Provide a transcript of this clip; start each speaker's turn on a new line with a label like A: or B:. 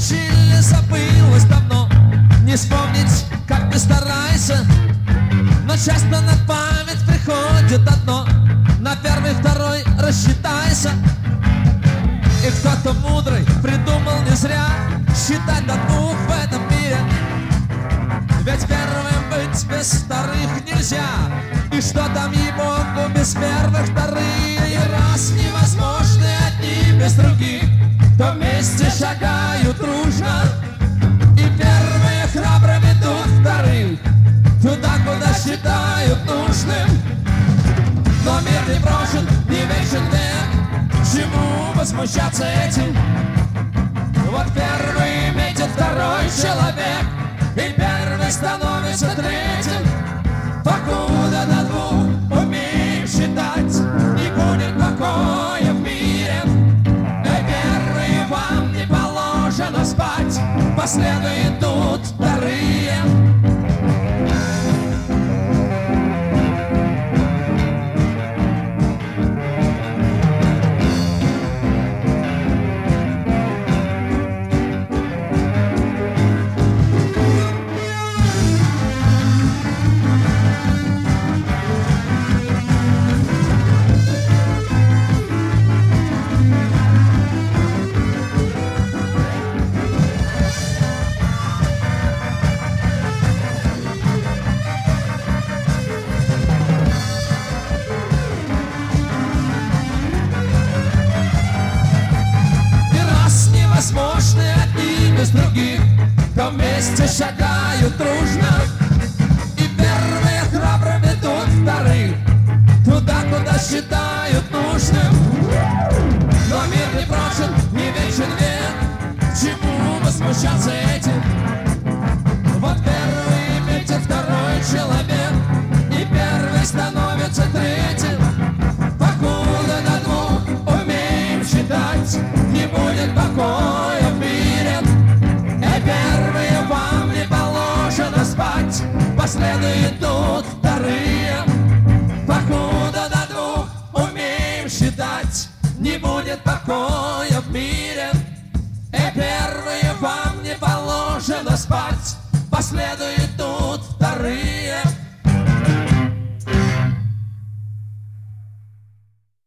A: учили, забылось давно. Не вспомнить, как ты старайся, но часто на память приходит одно: на первый, второй рассчитайся. И кто-то мудрый придумал не зря считать до двух в этом мире. Ведь первым быть без вторых нельзя. И что там, ей-богу, без первых вторых? И раз невозможны одни без других, то вместе шагают дружно. И первые храбро ведут вторых туда, куда считают нужным. Но мир не брошен, не вечен век, чему возмущаться этим? Вот первый метит второй человек, и первый становится третьим. Покуда до двух умеем считать, не будет покоя в мире. И первые вам не положено спать, последуют тут вторые. Возможны одни без других, то вместе шагают дружно. И первые храбро ведут вторых туда, куда считают нужным. Но мир не брошен, не вечен век, чему возмущаться этим? Вот первый метит второй человек, и первый становится третьим. Покуда до двух умеем считать, не будет покоя в мире. И первые вам не положено спать, последуют тут вторые. Покуда до двух умеем считать, не будет покоя в мире. И первые вам не положено спать, последуют тут вторые.